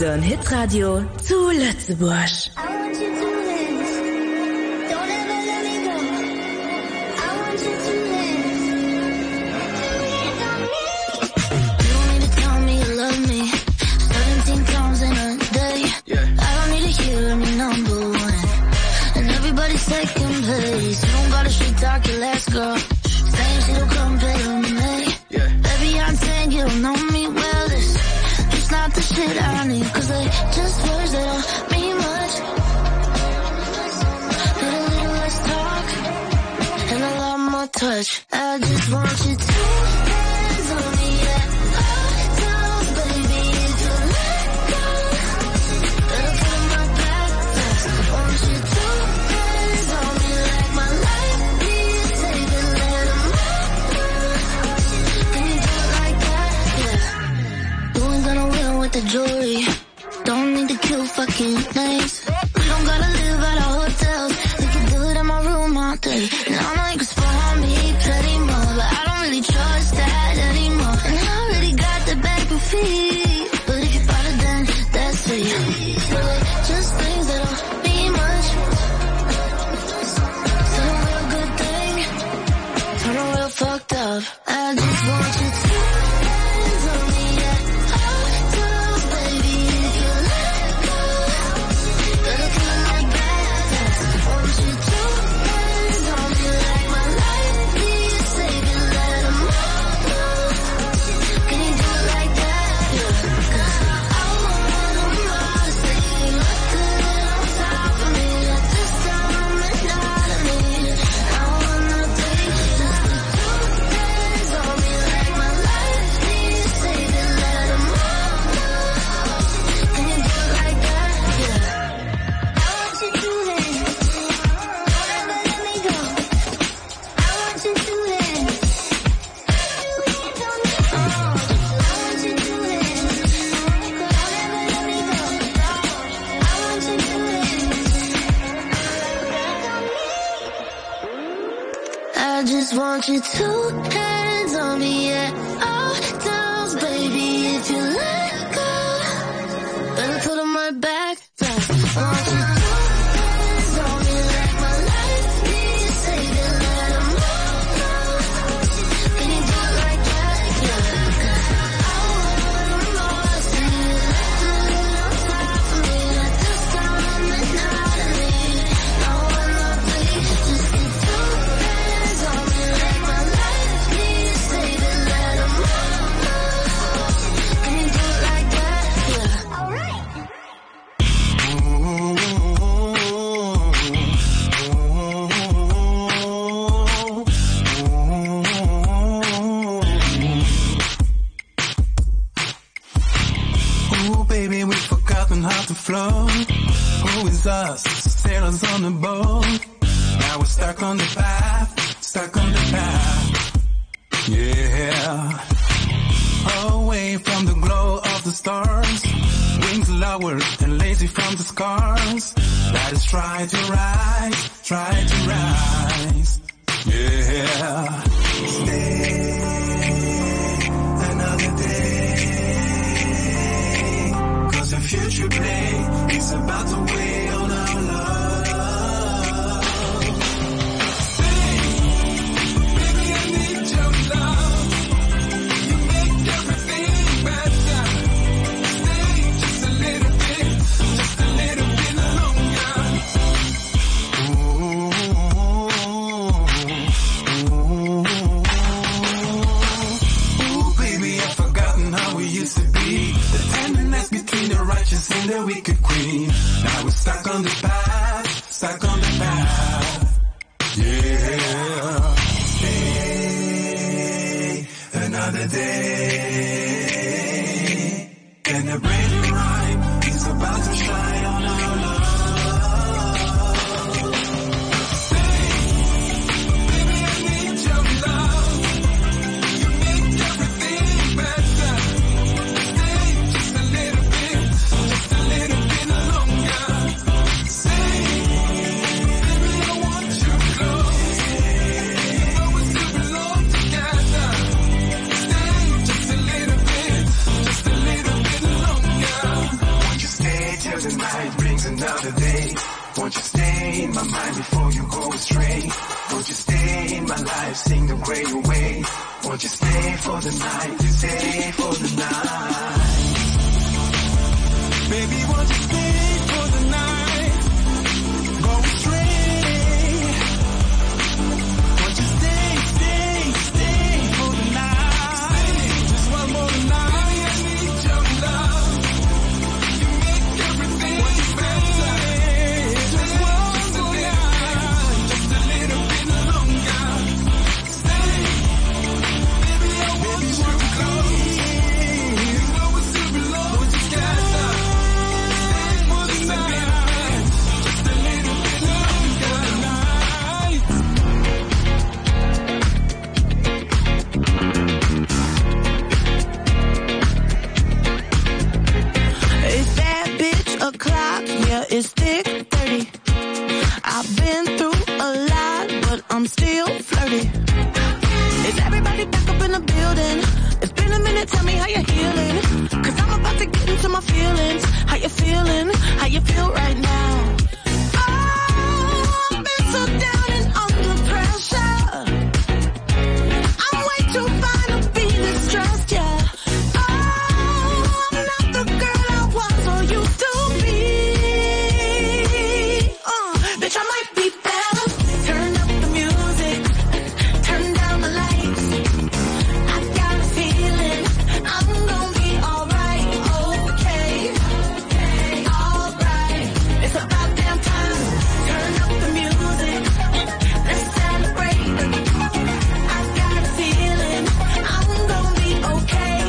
Unseren Hitradio zu Lützebusch. Second place, you don't gotta shit talk your last girl. Saying she don't compare to me. Yeah. Baby, I'm saying you don't know me well. This just not the shit I need. Cause they just words that don't mean much. Need a little less talk and a lot more touch. I just want you to hands on me, yeah. Down, baby, if you let go, better put my back fast. I want you to the jewelry, don't need to kill fucking names. We don't gotta live at our hotels. We can do it in my room all day. And I know you can spoil me plenty more, but I don't really trust that anymore. And I already got the back and feet, but if you bought it then that's it. So just things that don't mean much. Say a real good thing, turn a real fucked up. I just want you to hands on me, yeah. I just want you two hands on me, yeah. All downs, baby, if you let go, better put on my back fast. I want you two hands on me like my life needs saving. Let them all know. Can you do it like that? Yeah. I want them all to see you. Let the little time for me. Let the sun and the night of me. I want nothing, just the two hands on me like my life needs saving. Let them all know. Can you do it like that? Yeah. Alright. Ooh, baby, we've forgotten how to flow. Who is us? Sailors on the boat. Now we're stuck on the path, stuck on the path. Yeah. Away from the glow of the stars. Wings lowered and lazy from the scars. That is try to rise, try to rise. Yeah. Stay another day. 'Cause the future play is about to weigh on our love. Stay, baby, I need your love. You make everything better. Stay just a little bit longer. Ooh, baby, I've forgotten how we used to be. The tenderness between the righteous and the wicked queen. Now we're stuck on the path, stuck on the path. Yeah. Stay another day. And the rain rhyme is about to shine on our love. Stay, baby, I need your love. You make everything better. Stay just a little bit longer. Stay, baby, I want you close. You know we still belong together. Stay just a little bit longer. Want in my mind before you go astray. Won't you stay in my life, sing the way away. Won't you stay for the night, stay for the night. Baby, won't you stay for the night, go astray. Won't you stay, stay, stay for the night. Just one more night, I need your love. You make everything better. Just one more night, just a little bit longer. Stay, baby, I want you close. You know it's too below together. Stay for the night, just a little bit longer tonight. Is that bitch a clock? Yeah, it's thick 30. I've been through a lot, but I'm still flirty. Is everybody back up in the building? It's been a minute, tell me how you're healing. Cause I'm about to get into my feelings. How you feeling? How you feel right now? Oh, I've been so down and under pressure. I'm way too fine to be distressed, yeah. Oh, I'm not the girl I was or used to be. Bitch, I might be better. Turn up the music, turn down the lights. I got a feeling I'm gonna be alright, okay, alright. It's about damn time. Turn up the music, let's celebrate. I got a feeling I'm gonna be okay,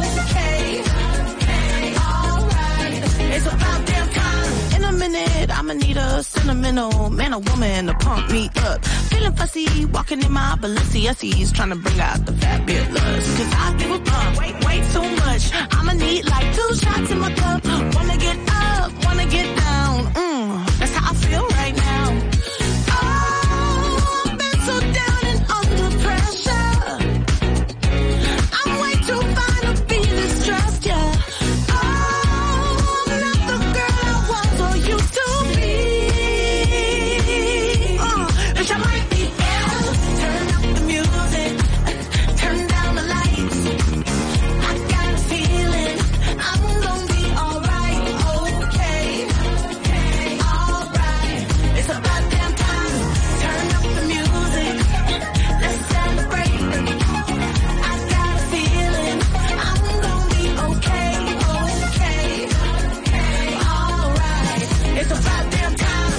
alright. It's about damn time. In a minute, I'ma need a sentimental man or woman to pump me up. Feeling fussy, walking in my Balenciennes, trying to bring out the fabulous. Cause I give a fuck, way too much. I'ma need like 2 shots in my cup. Wanna get up, wanna get down. That's how I feel right now. Oh, I've been so down and under pressure. I'm way too fine to be distressed, yeah. Oh, I'm not the girl I was or used to be. Bitch, I might be better. Turn up the music, turn down the lights. I got a feeling I'm gonna be alright, okay, alright. It's about damn time. Turn up the music, let's celebrate. I got a feeling I'm gonna be okay, alright. It's about damn time.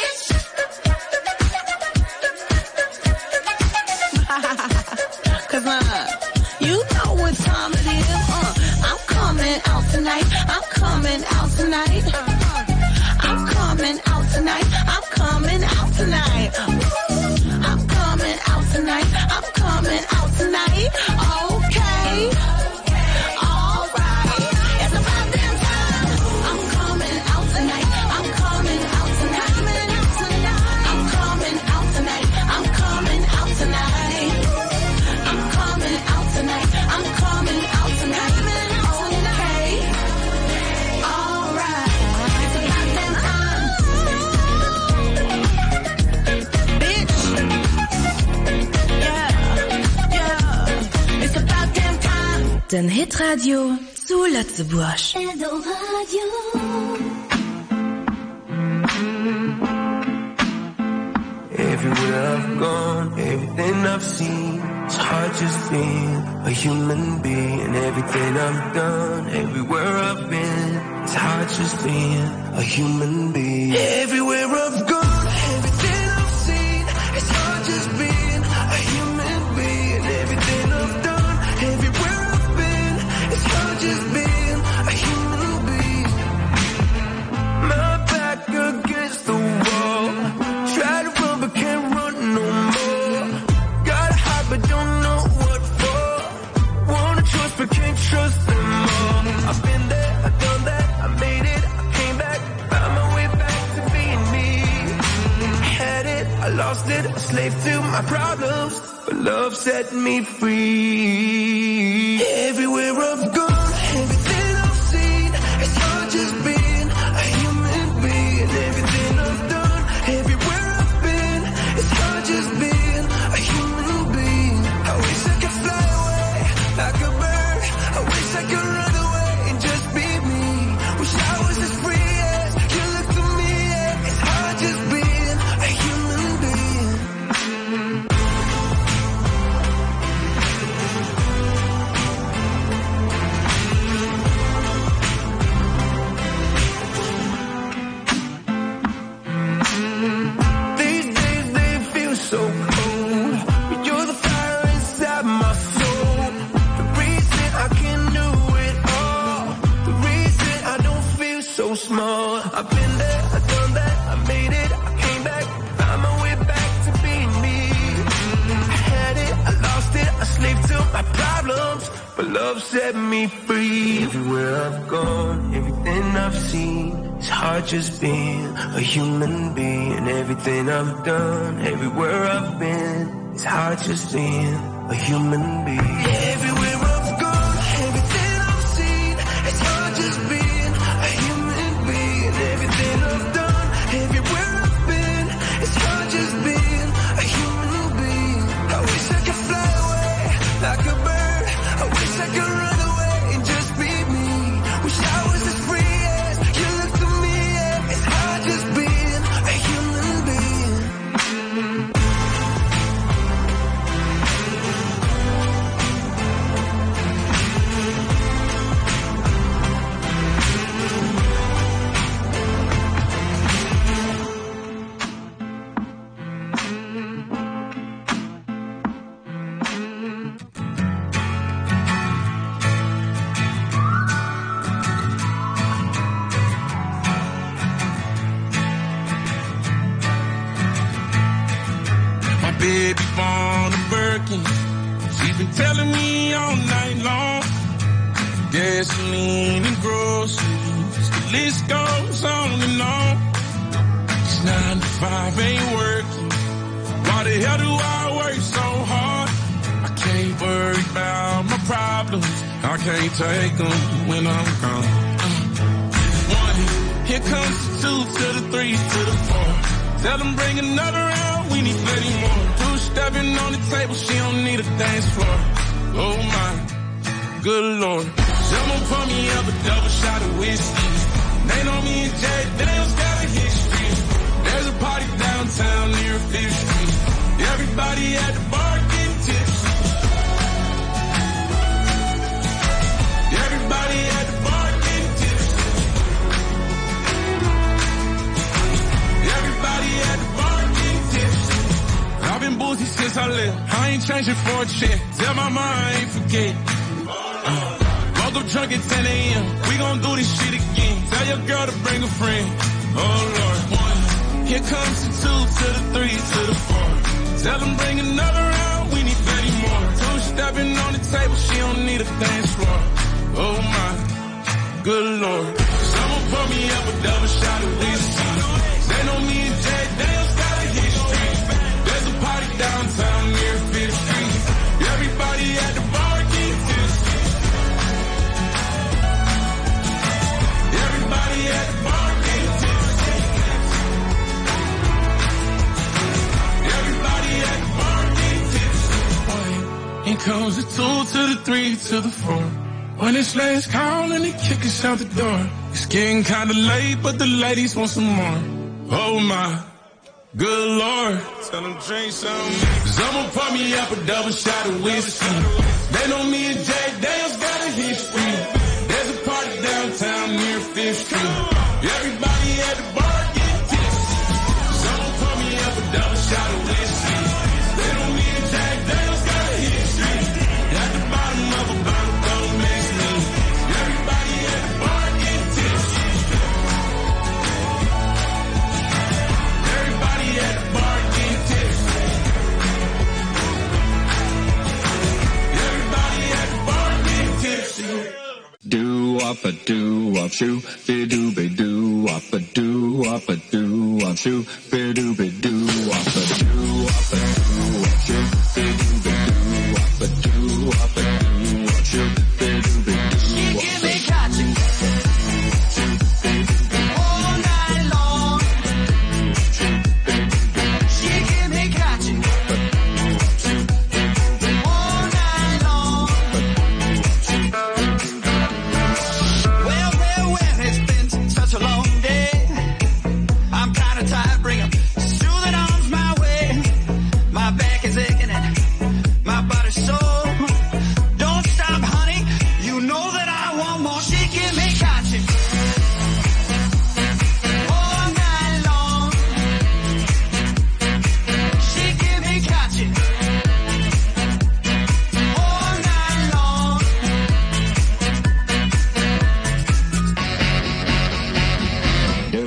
Cause you know what time it is. I'm coming out tonight. I'm coming out tonight. I'm coming out tonight. I'm coming out tonight. I'm coming out tonight. I'm coming out tonight. Okay. Alright. It's about damn time. I'm coming out tonight. I'm coming out tonight. I'm coming out tonight. I'm coming out tonight. I'm coming out tonight. I'm coming out tonight. Okay. Alright. It's about damn time. Bitch. Yeah. It's about damn time. Den Hitradio zu Lützeburg. Everywhere I've gone, everything I've seen, it's hard just being a human being. Everything I've done, everywhere I've been, it's hard just being a human being. Everywhere I've gone, everything I've seen, it's hard just being a human being. Everything I've done, everywhere I've been, it's hard just being a human being. My back against the wall, try to run but can't run no more. Gotta hide but don't know what for. Wanna trust but can't trust them all. I've been there, I've done that, I made it, I came back, found my way back to being me. I had it, I lost it, a slave to my problems, but love set me free. Everywhere I've gone, everything I've seen, it's hard just being a human being. Everything I've done, everywhere so small. I've been there, I've done that, I made it, I came back, found my way back to being me. I had it, I lost it, I slaved to my problems, but love set me free. Everywhere I've gone, everything I've seen, it's hard just being a human being. Everything I've done, everywhere I've been, it's hard just being a human being. Everywhere I've gone, everything I've seen, it's hard just being a human being. Everything I've done, everywhere I've been, it's hard just being a human being. I wish I could fly away like a bird. I wish I could run away and just be me. Wish I was as free as you look to me. Yeah. It's hard just being a human being. Baby born a Birkin, she's been telling me all night long. Gasoline and groceries, the list goes on and on. It's 9 to 5, ain't working. Why the hell do I work so hard? I can't worry about my problems, I can't take them when I'm gone. 1, here comes the 2 to the 3 to the 4. Tell them bring another round, we need plenty more. 2 stepping on the table, she don't need a dance floor. Oh my, good lord. Someone pour me up a double shot of whiskey. They know me and Jay Daniels got a history. There's a party downtown near 5th Street. Everybody at the bar getting tipsy. Everybody at the bar getting tipsy. Everybody at the bar getting tipsy. I've been boozy since I left. I ain't changing for a check. Tell my mom I ain't forget. Woke up drunk at 10 a.m. We gon' do this shit again. Tell your girl to bring a friend. Oh Lord. 1, here comes the 2 to the 3 to the 4. Tell them bring another round. We need 30 more. 2 stepping on the table. She don't need a dance floor. Oh my, good lord. Someone pour me up a double shot of whiskey. They know me and Jay Daniels got a history. There's a party downtown near 5th Street. Everybody at the bar getting tipsy. Everybody at the bar getting tipsy. Everybody at the bar getting tipsy. Here comes the 2 to the 3 to the 4. When it's last call and they kick us out the door. It's getting kinda late, but the ladies want some more. Oh my, good lord. Tell them drink some. Someone pour me up a double shot of whiskey. They know me and Jay Daniels got a history. There's a party downtown near 5th Street. Everybody at the bar getting tipsy. Someone pour me up a double shot of whiskey. They know me and Jay Daniels got a history. At the bottom of a bottle, don't mix me. Everybody at the bar getting tipsy. Everybody at the bar getting tipsy. Everybody at the bar getting tipsy. Do-wop a do-wop shoo, be-do-be-do-wop a do-wop a do-wop shoo, be-do-be-do-wop a do-wop a do-wop shoo, be-do-be-do-wop a do-wop a do-wop shoo, be-do-be-do-wop. She give me catching all night long. She give me catching all night long. Well, it's been such a long day. I'm kinda tired, bring 'em soothing arms my way. My back is aching.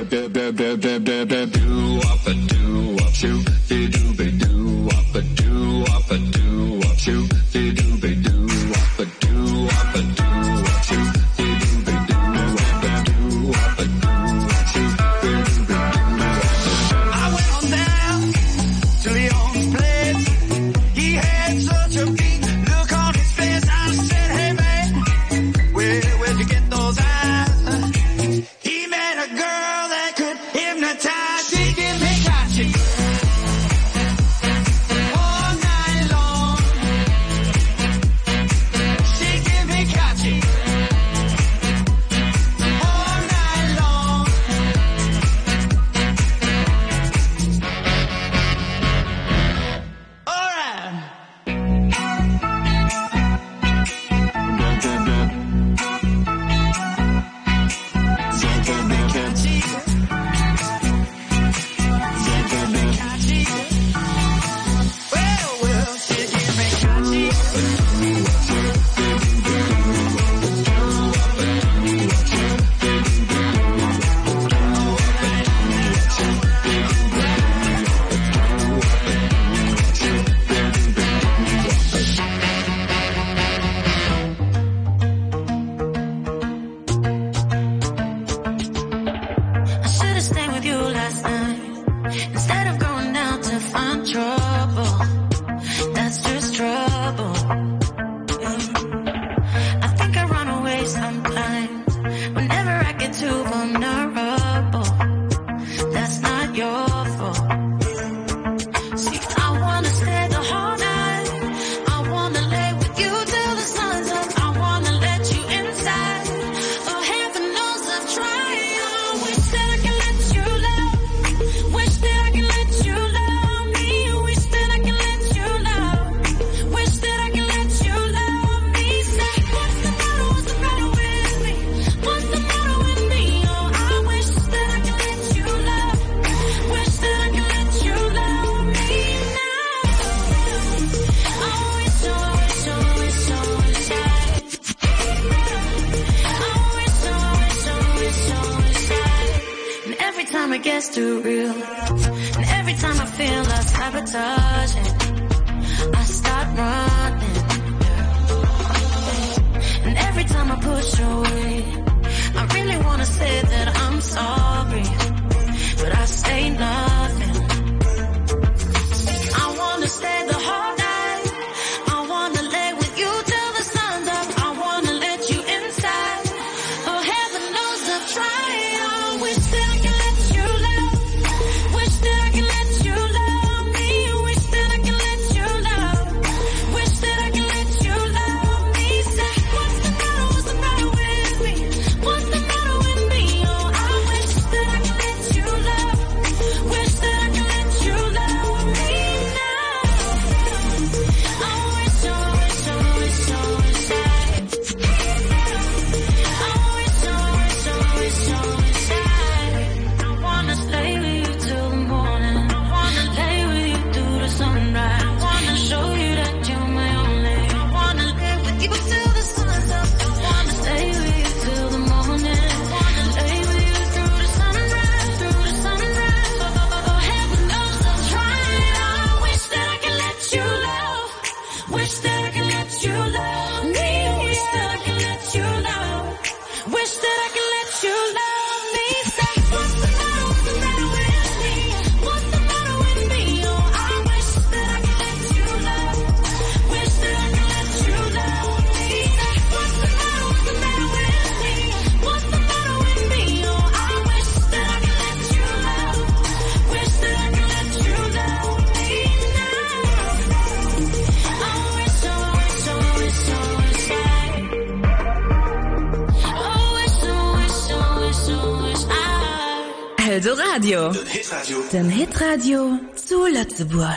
Radio. Den Hitradio zu Lützeburg.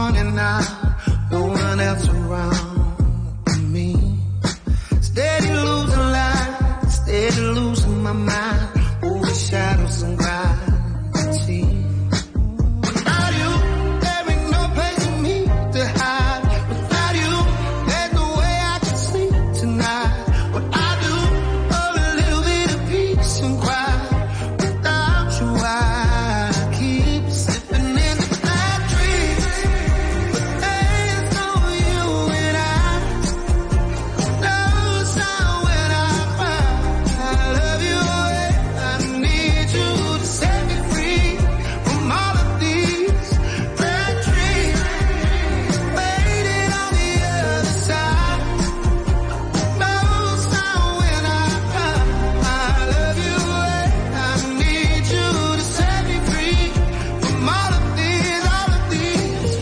running out, no one else around me. Steady losing light, steady losing my mind. Oh, the shadows and gravity. Without you, there ain't no place for me to hide. Without you, there's no way I can sleep tonight. What I do, oh, a little bit of peace and quiet. Without you, I keep slipping into bad dreams. But there's no you and I. No sound when I cry. I love you and I need you to set me free from all of these bad dreams. Waiting on the other side. No sound when I cry. I love you and I need you to set me free from all of these bad dreams.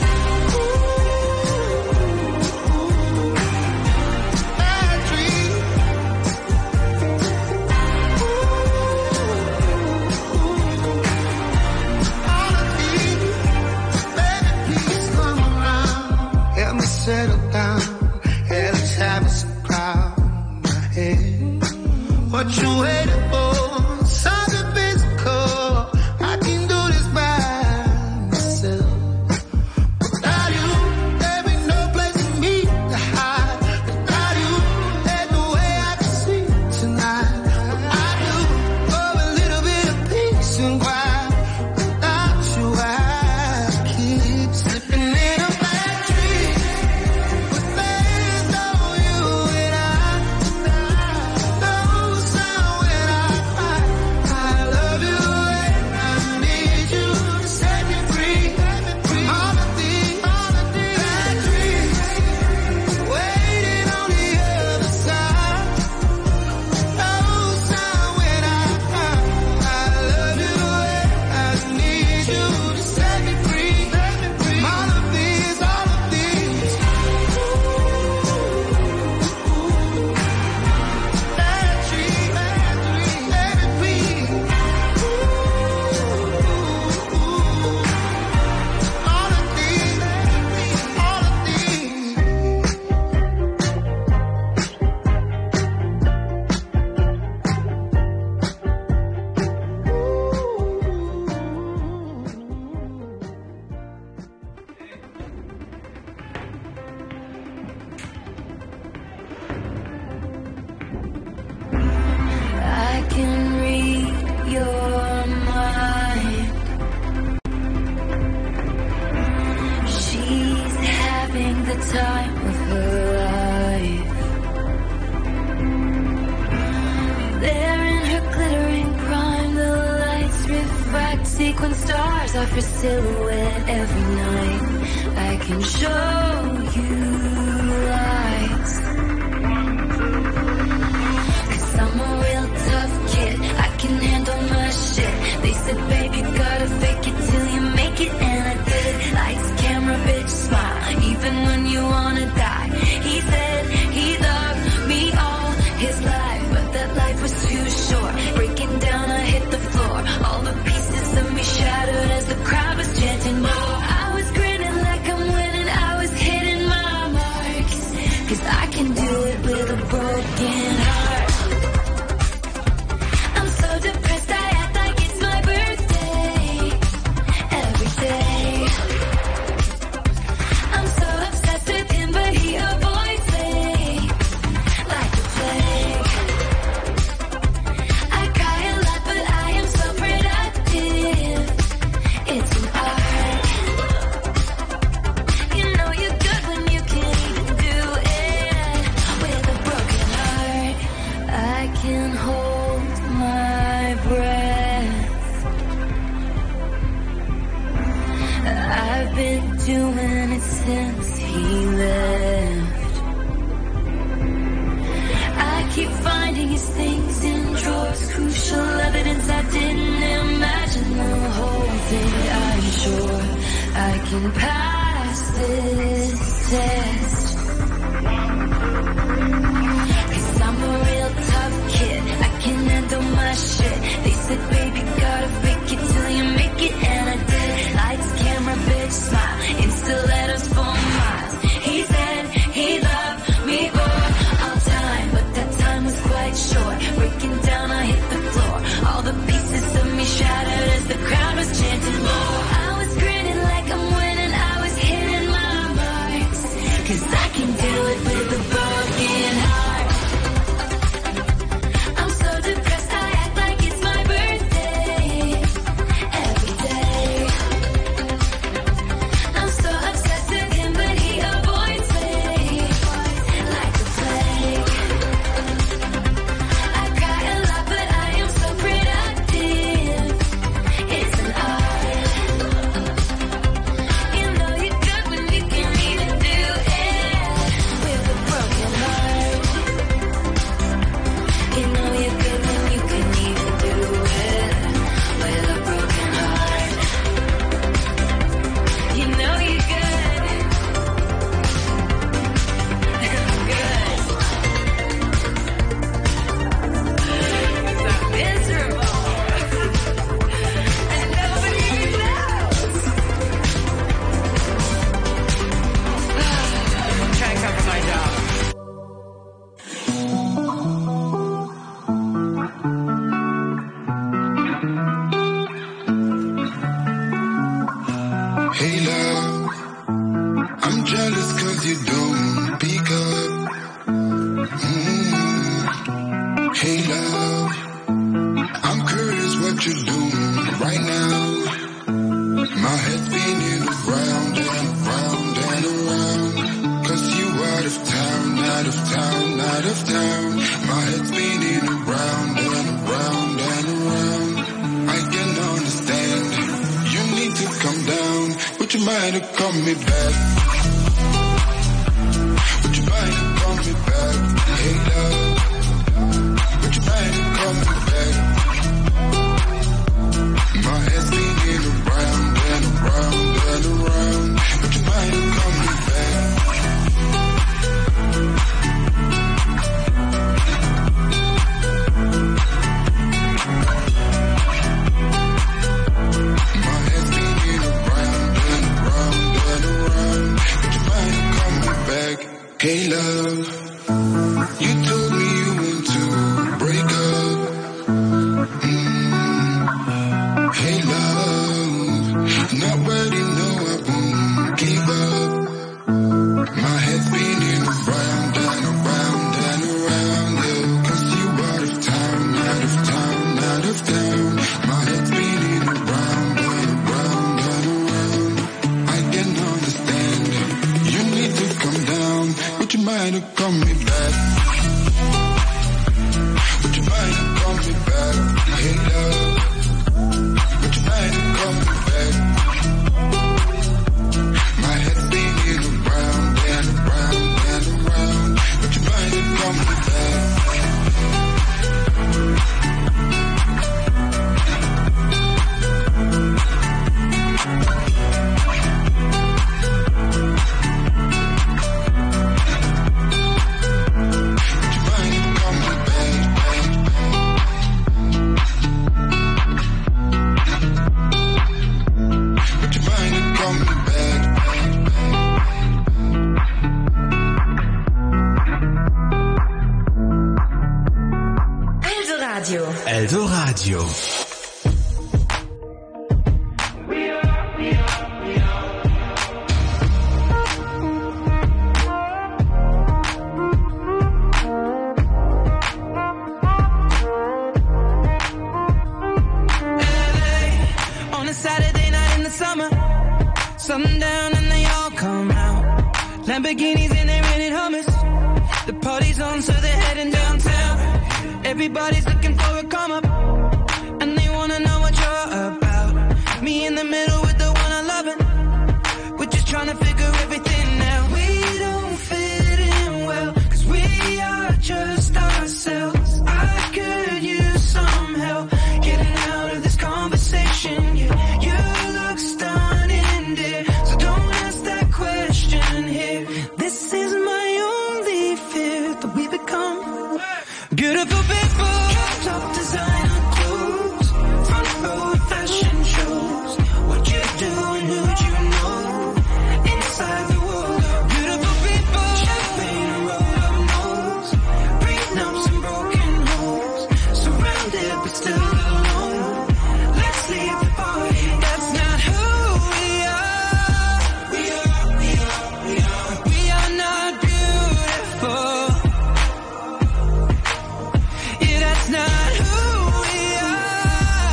All of these, baby, please come around. Help me settle down. Hell is having some crowd in my head. What you waiting for? Something physical. I can do this by myself. Without you, there ain't no place for me to hide. Without you, there's no way I can sleep tonight. I do, oh, a little bit of peace and quiet. Without you, I keep slipping in a bad dream. But there's no you and I. No sound when I cry. I love you and I need you to set me free from all of these bad dreams. Waiting on the other side. No sound when I cry. I love you and I need you to set me free from all of these bad dreams. Baby, please. All of these, all of these. I can read your mind. She's having the time of her life. There in her glittering prime, the lights refract sequin stars off her silhouette every night. I can show you lights. 'Cause I'm a real tough kid, I can handle my shit. They said, babe, you gotta fake it till you make it, and I did. Lights, camera, bitch, smile, even when you wanna die. He said he loved me all his life, but that life was too short. Breaking down, I hit the floor. All the pieces of me shattered as the crowd was chanting more. I was grinning like I'm winning, I was hitting my marks. 'Cause I can do it with a broken heart. I'm so depressed, I act like it's my birthday. Every day. I'm so obsessed with him, but he avoids me like a plague. I cry a lot, but I am so productive. It's an art. You know you're good when you can even do it with a broken heart. I can hold my breath. I've been doing it since he left. I keep finding his things in drawers, crucial evidence I didn't imagine. The whole thing, I'm sure I can pass this test. 'Cause I'm a real tough kid, I can handle my shit. They said, baby, gotta fake it till you make it, and I did. Lights, camera, bitch, smile, insta letter, I'm jealous cause you don't pick up. Hey love, I'm curious what you're doing right now. My head's spinning around and around and around. Cause you out of town, out of town, out of town. My head's spinning around and around and around. I can understand, you need to come down. Would you mind to call me back? Would you mind to call me back? Hey love, would you mind to call me back? My head's spinning around and around and around. Would you mind to call me back? My head's spinning around and around and around. Would you mind to call me back? Hey love, you told me you want to break up. Hey love, not ready, no I won't give up. My head's spinning around and around and around, yeah. Cause you out of town, out of town, out of town. My head's spinning around and around and around. I can understand, you need to come down. Would you mind to call me back? Would you mind to call me back? Hey love, would you mind to call me back? My head's spinning around and around and around. Would you mind to call me back? Would you mind to call me back? Would you mind to call me back? Eldoradio. Eldoradio. On a Saturday night in the summer, sundown and they all come out. Lamborghinis and they're renting hummus. The party's on, so they're heading downtown. Everybody's looking for a come up, and they wanna know what you're about. Me in the middle with the one I love. We're just trying to figure everything out. We don't fit in well, cause we are just ourselves. I could use some help getting out of this conversation. Yeah, you look stunning, dear, so don't ask that question here. This is my only fear, that we become beautiful people. Top designer clothes, front row fashion shows. What you do and who'd you know? Inside the world of beautiful people. Champagne and roll up nose, prenups and broken homes. Surrounded but still alone. Let's leave the party. That's not who we are. We are not beautiful. Yeah, that's not who we are.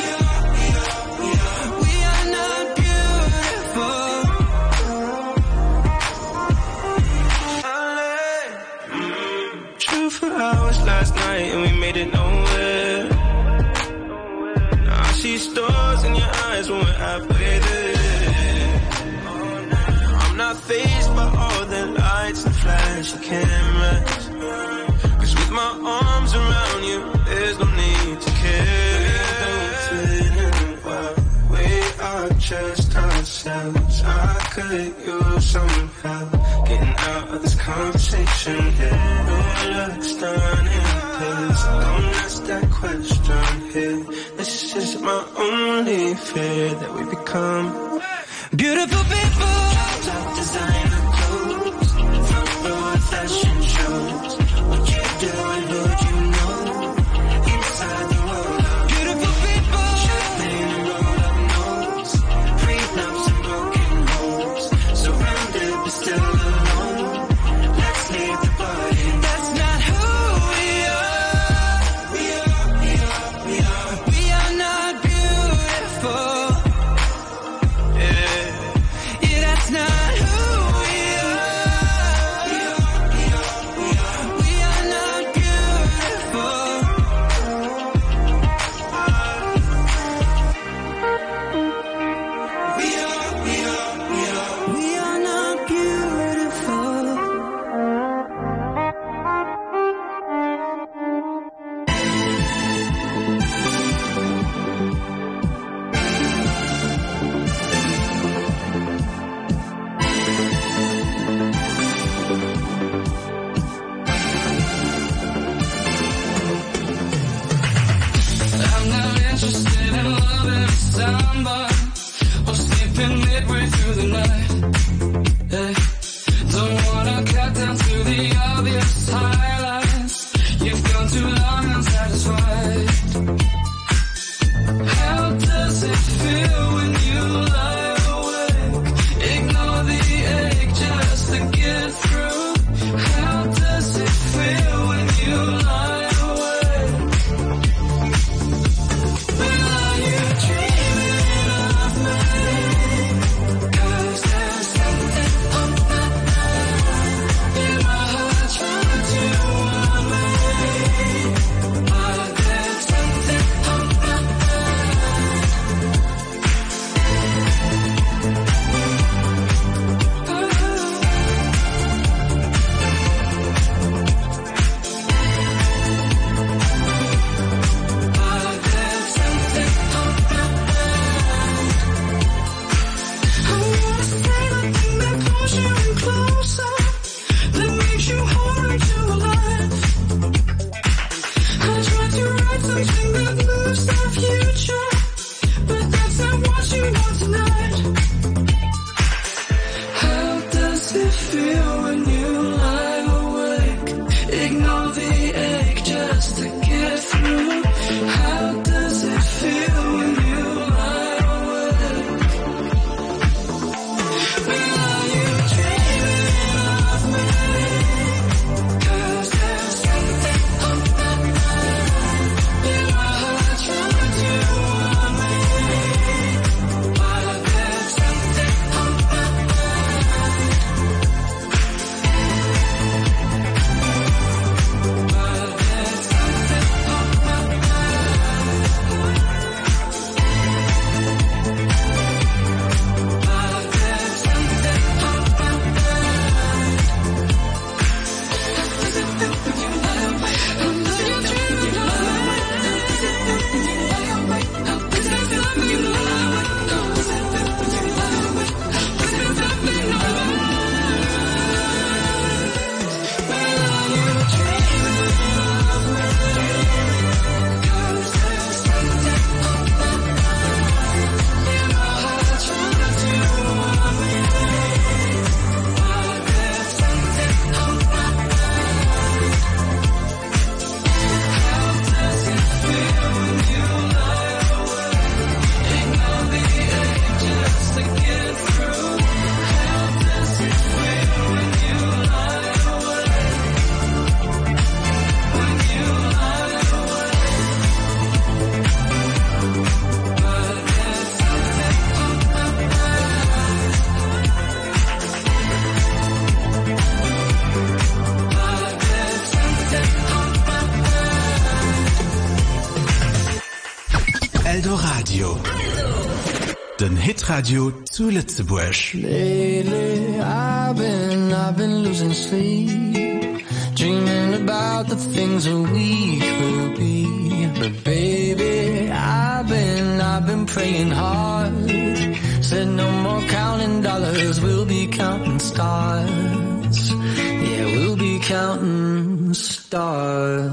We are not beautiful. True for hours last night and we made it nowhere. Now I see stars in your eyes when we're halfway there. I'm not fazed by all the lights and flashy cameras. Cause with my arms around you, there's no need to care. Don't fit in well, we are just ourselves. I could use some help getting out of this conversation here. You look stunning, please don't ask that question here. This is my only fear, that we become Beautiful people. top designer clothes, front row fashion shows. What you do and who you know? Inside the world of Beautiful people. champagne and roll up nose, prenups and broken homes. Surrounded but feel when you lie awake? Ignore the ache just to get through. How does it feel when you lie awake? Are you dreaming of me? 'Cause there's something on my mind. In my heart trying to warn me. Why there's something on my mind. Why there's something on my mind. Why there's something on my mind. How does it feel when you lie awake? How does it feel when you lie awake? How does it feel when you lie awake? How does it feel when you lie awake? How does it feel when you lie awake? How does it feel when you lie awake? Well, are you dreaming of me? 'Cause there's something on my mind. In my heart trying to warn me. Why there's something on my mind. How does it feel when you lie awake? Ignore the ache just to get through. How does it feel when you lie awake? When you lie awake. Why there's something on my mind. Why there's something on my mind. Eldoradio. Den Hitradio zu Lützeburg. Lately, I've been losing sleep, dreaming about the things a week will be. But baby, I've been praying hard. Said no more counting dollars, we'll be counting stars. Yeah, we'll be counting stars.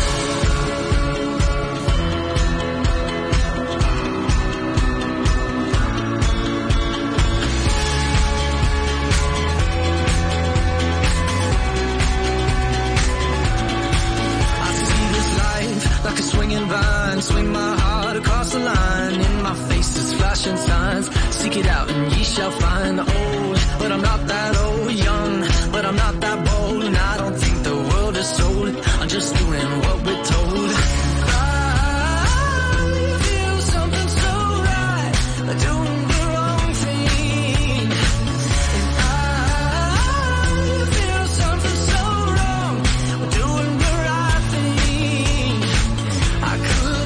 Like a swinging vine, swing my heart across the line. In my face is flashing signs. Seek it out and ye shall find. Old, but I'm not that old. Young, but I'm not that bold. And I don't think the world is sold. I'm just doing what we're told. I feel something so right, doing the wrong thing. And I feel something so wrong, doing the right thing. I could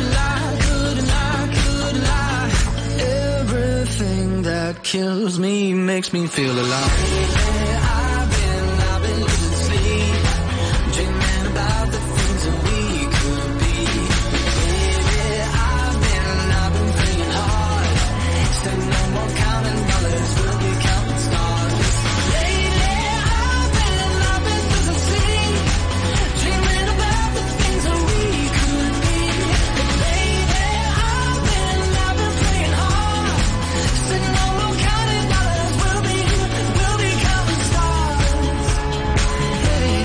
lie. Everything that kills me makes me feel alive. I've been losing sleep, dreaming about the things that we could be. Baby, I've been praying hard. Said no more counting dollars, we'll be counting stars. Lately, I've been losing sleep, dreaming about the things that we could be. Baby, I've been praying hard. Said no more counting dollars, we'll be counting stars. Hey.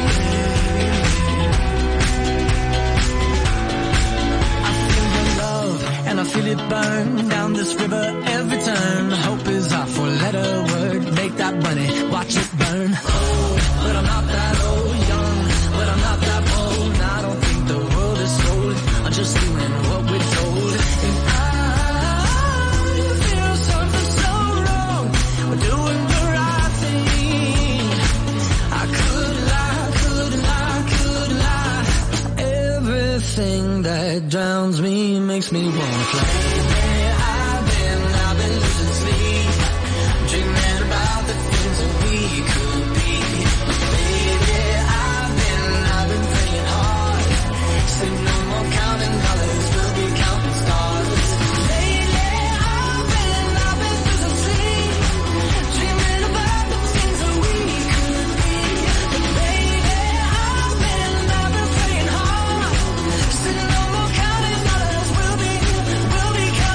I feel your love and I feel it burn down this river every turn. Hope is our four-letter word. Make that money, watch it burn. Old, but I'm not that old. Young, but I'm not that bold. And I don't think the world is sold. I'm just doing what we're told. And I feel something so wrong. We're doing the right thing. I could lie. Everything that drowns me makes me wanna fly. I've been losing sleep, dreaming about the things that we could be. Baby, I've been praying hard. Say no more counting dollars, we'll be counting stars. Lately, I've been losing sleep, dreaming about the things that we could be. Baby, I've been praying hard. Say no more counting dollars, we'll be counting stars.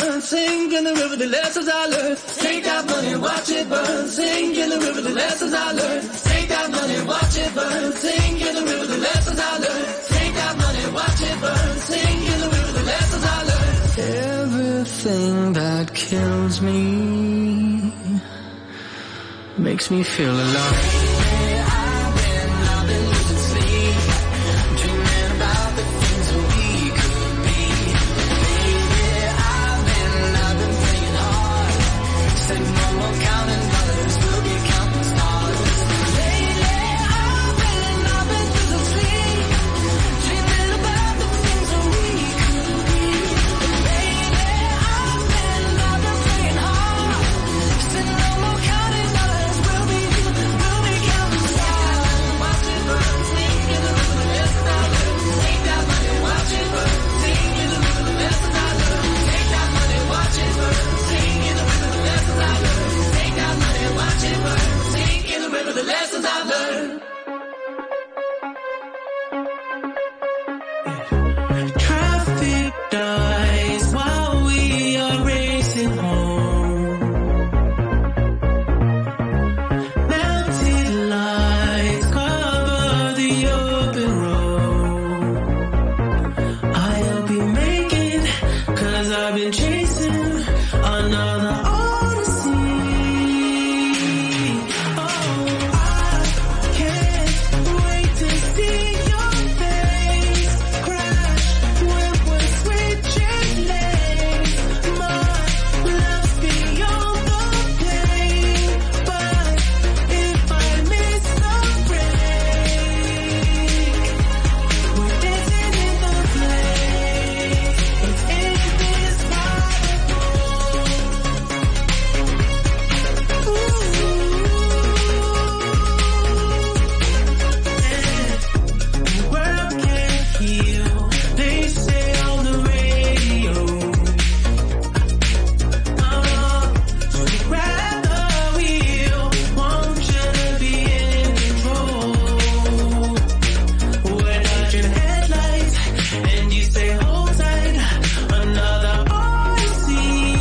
burn. Sing in the river the lessons I learned. Take that money, watch it burn. Sing in the river the lessons I learned. Take that money, watch it burn. Sing in the river the lessons I learned. Take that money, watch it burn. Sing in the river the lessons I learned. Everything that kills me makes me feel alive. I've been losing sleep, dreaming about the things that we could be. Baby, I've been praying hard. Said no more counting dollars, we'll be counting stars. Lately, I've been losing sleep, dreaming about the things that we could be. Baby, I've been praying hard. Said no more counting dollars, we'll be counting stars. Watch it burn, sing in the river the lessons I learned. Take that money, watch it burn, sing in the river the lessons I learned. Take that money, watch it burn, sing in the river the lessons I learned. Take that money, watch it burn, sing in the river the lessons I learned. Traffic dies while we are racing home. Melted lights cover the open road. I hope you make it, 'cause I've been chasing another odyssey. Oh, I can't wait to see your face crash when we're switching lanes. My love's beyond the pain, but if I miss the break, we're dancing in the flames. It's indescribable. The world can't heal, they say on the radio. So grab the wheel, want you to be in control. We're dodging headlights, and you say hold tight, another odyssey.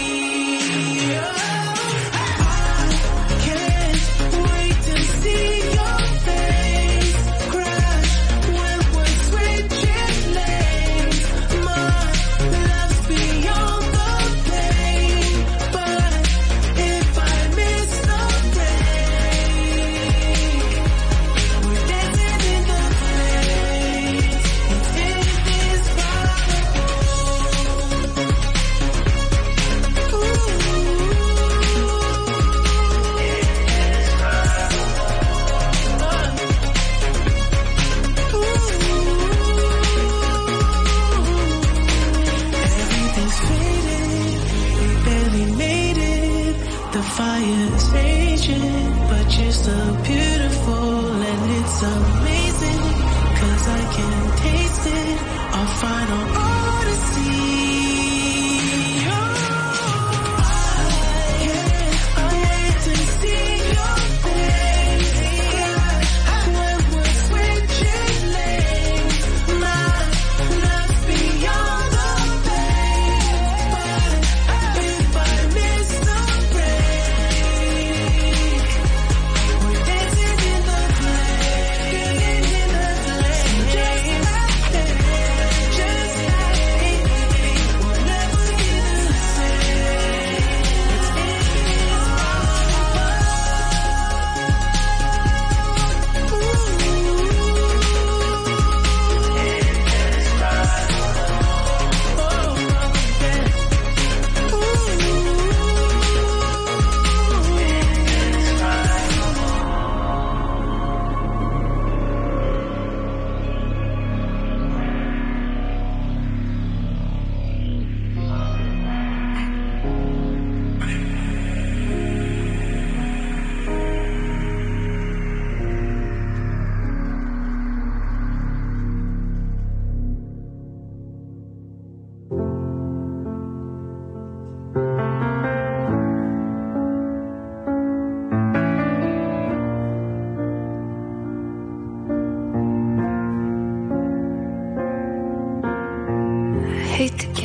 I can't wait to see your face crash when we're switching lanes. My love's beyond the pain, but if I miss the break, we're dancing in the flames. It's indescribable. Everything's faded, we barely made it. The fire is raging, but you're so beautiful and it's amazing, 'cause I can taste it, our final odyssey. I hate to see your face crash when we're switching lanes. My love's beyond the pain, but if I miss the break, we're dancing in the flames. Just like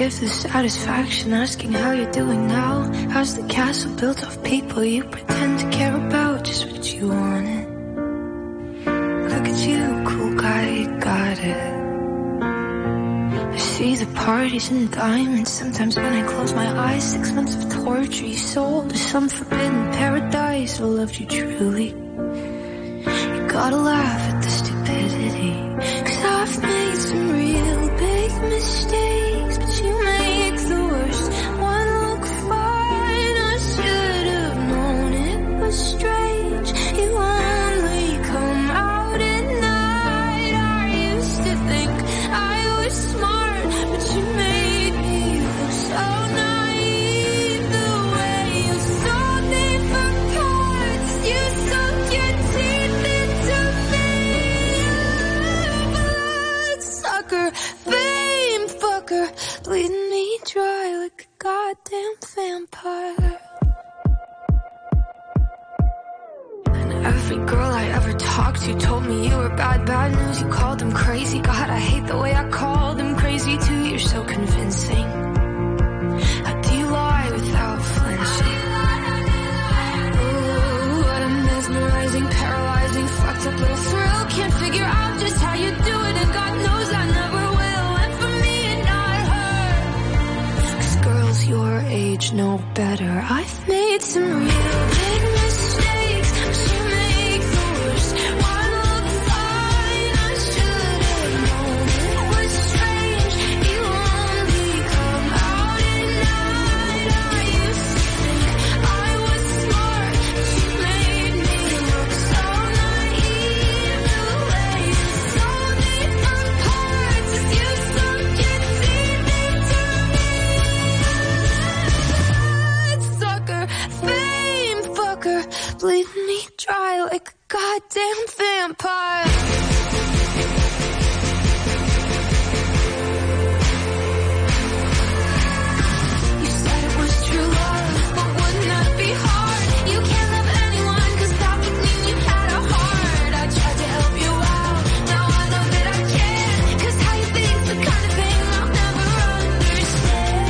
give the satisfaction asking how you're doing now. How's the castle built of people you pretend to care about? Just what you wanted. Look at you, cool guy, you got it. I see the parties and diamonds. Sometimes when I close my eyes, 6 months of torture you sold to some forbidden paradise. I loved you truly. You gotta laugh at the stupidity, 'cause I've made some real big mistakes, but you make the worst one look fine. I should have known it was strange. You only come out at night. I used to think I was smart, but you made me look so naive. The way you sold me for parts, you sunk your teeth into me. Bloodsucker, fame fucker, bleeding me dry like a goddamn vampire. And every girl I ever talked to told me you were bad, bad news. You called them crazy. God, I hate the way I called them crazy too. You're so convincing. How do you lie without flinching? Ooh, what a mesmerizing, paralyzing, fucked up little thrill. Can't figure out just how you do it, and God knows I never will. And for me and not her, 'cause girls your age know better. I've made some real big mistakes, but you make the worst one look fine. I should have known it was strange. You only come out at night. I used to think I was smart, but you made me look so naive. The way you sold me for parts is you sunk your teeth into me. Bloodsucker, fame fucker, bleeding me dry like a goddamn vampire. You said it was true love, but wouldn't that be hard? You can't love anyone, 'cause that would mean you had a heart. I tried to help you out, now I know that I can't, 'cause how you think's the kind of thing I'll never understand.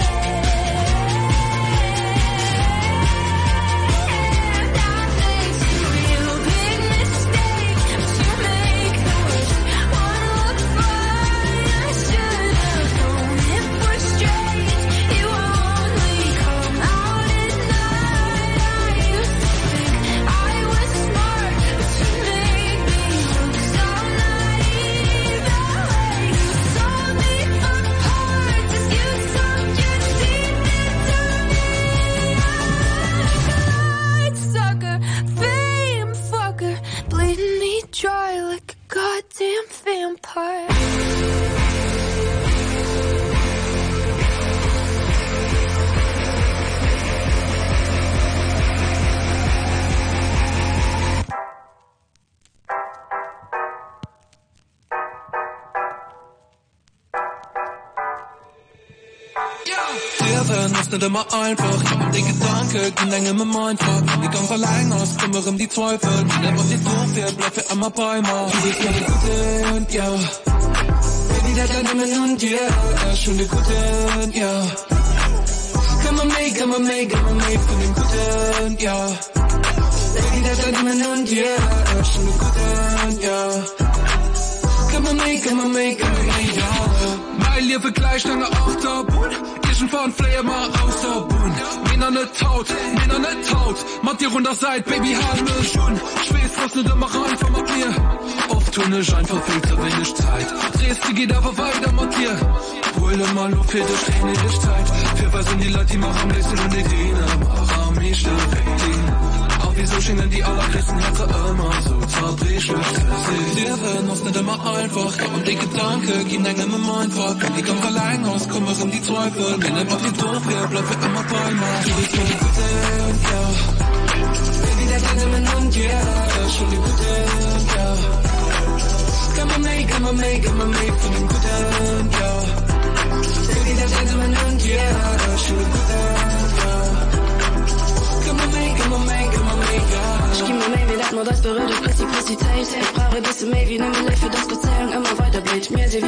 I made some real big mistakes, but you make the worst one look fine. I should have known it was strange. You only come out at night. I used to think I was smart, but you made me look so naive. The way you sold me for parts is you sunk your teeth into me. Bloodsucker, fame fucker, bleeding me dry like a goddamn vampire. Leben ist nicht immer einfach. Die Gedanken gehen länger mit meinem Tag. Ich kann verlangen, aus kümmern die Zweifel. Der was ich doof wird, bleib für immer bei mir. Du bist meine Gute und ja. Baby, der deine Mann und ja. Schon die Gute und ja. Komm mal mit von dem Gute und ja. Baby, der deine Mann und ja. Schon die Gute und ja. Komm mal mit, ja. Mein Leben gleich lange Achterbahn. Von Flair mal aus der Bund. Männer nicht taut. Matt dir runter seid, Baby, handel schon. Schwest was nicht immer rein von mir. Oft tun ich einfach viel zu wenig Zeit. Drehst du geht aber weiter mit dir. Hol mal nur für die Ständigkeit. Für was sind die Leute, die machen Listen und die Diener. Machen mich direkt. Auch wieso schenken die allerbesten Herzen immer so zerbrechlich. Leben ist nicht immer einfach. Und die Gedanken gehen länger mit meinem Tag. Ich kann verlangen, aus kümmern die Zweifel. Wenn einfach die doof wäre, bleib für immer bei mir. Du bist für die Gute und ja. Baby, der deine Mann und ja. Schon die Gute und ja. Komm mal mit von dem Gute und ja. Baby, der deine Mann und ja. Schon die Gute und ja. Komm mal mit, ja. Ich geh mir mehr wie das, nur das berührt durch Reziprozität. Ich brauche ein bisschen mehr wie nimm Beleg für das Verzeihen immer weiter bläht. Mir sie wie mein Brain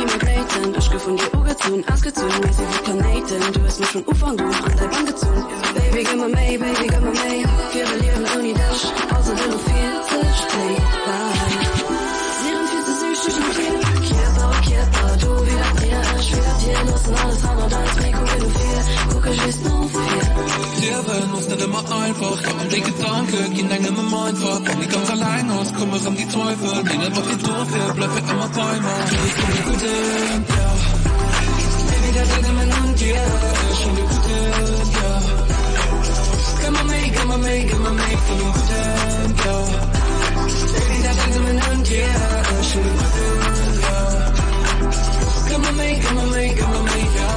Planeten. Ich geh von dir Ugezogen, ausgezogen, wie sie wie Planeten. Du hast mich schon ufern, du an dein Band gezogen. Baby, gib mir May, baby, gib mir May. Wir verlieren ohne dich, außer wenn du 40, hey, bye. 47 süchtig mit dir. Kieper, du wieder dir, ich wieder dir. Los und alles ran und alles mehr, guck, wenn du viel. Guck, ich weiß noch viel. Leben muss nicht immer einfach, ich hab an den Gedanke, gehen dann immer mein Fahrt. Komm nicht ganz allein aus, komm ran die Teufel. Bin einfach viel doof, bleib für immer bei mir. Ich bin die Gute, ja. Baby, der Tag in meinem Mund, ja. Ich bin die Gute, ja. Gib mir mehr, gib mir mehr, gib mir mehr, für die Gute, ja. Baby, der Tag in meinem Mund, ja. Ich bin die Gute, ja. Gib mir mehr, gib mir mehr, gib mir mehr, ja.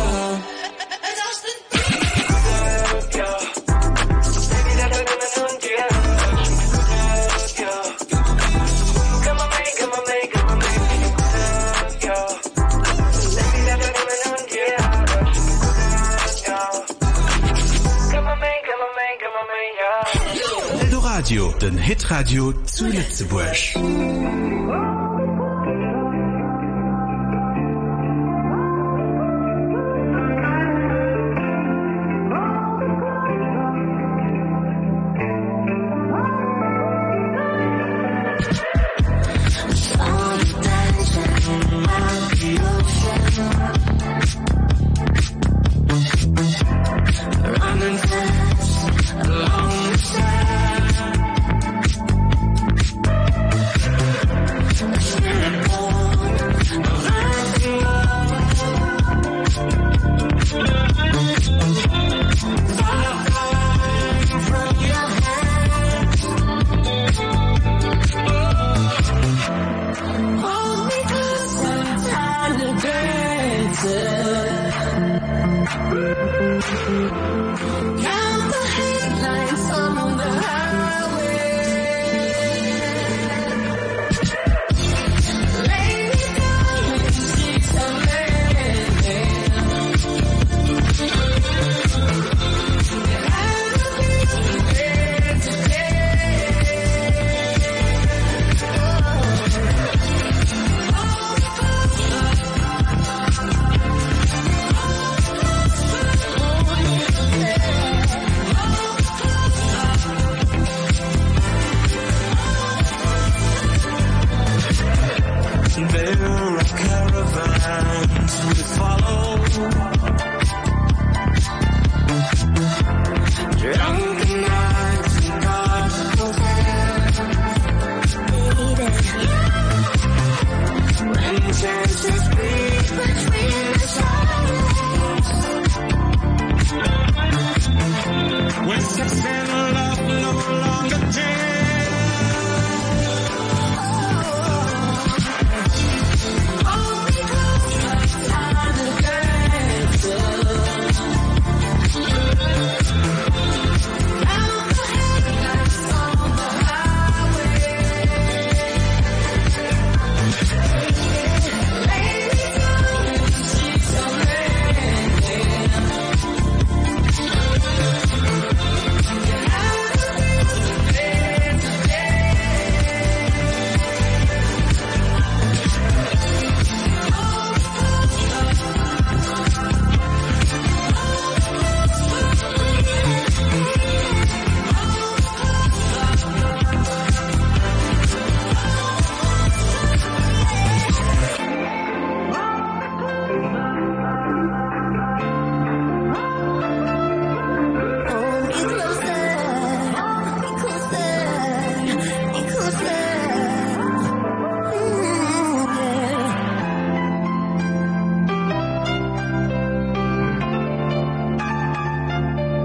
Radio, den Hitradio zu Lützeburg. When success